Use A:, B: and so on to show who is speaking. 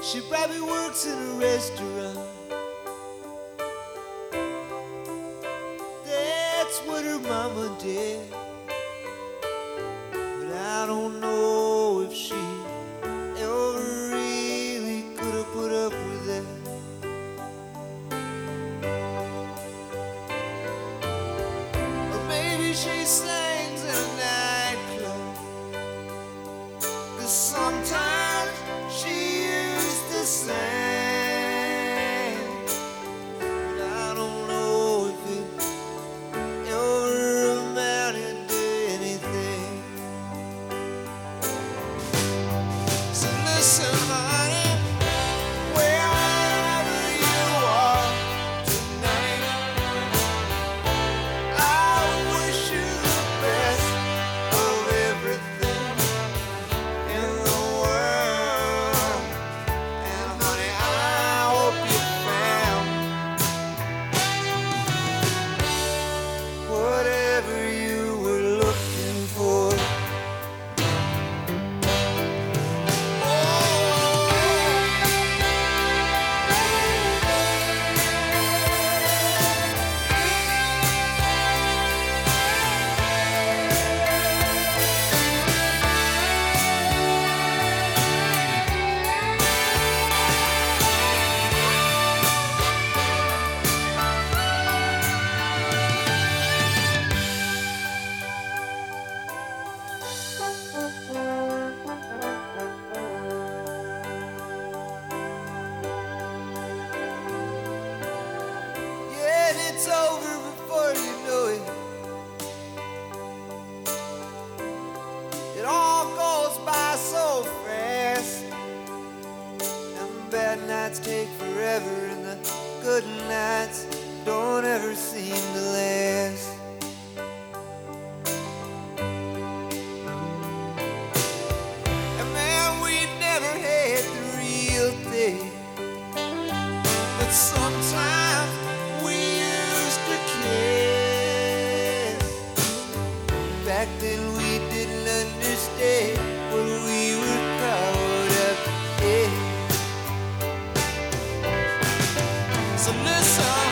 A: She probably works in a restaurant. That's what her mama did. But I don't know if she ever really could have put up with that. Or maybe she sings in a nightclub, 'cause sometimes she used to sing. But I don't know if it ever amounted to anything. So listen, honey, wherever you are tonight, I wish you the best of everything in the world. And honey, I hope you found whatever you were looking for. Yeah, and it's over before you know it. It all goes by so fast, and the bad nights take forever, and the good nights don't ever seem to last. And man, we never had the real thing, but sometimes we used to kiss. Back then we didn't understand what we were caught up in. So listen,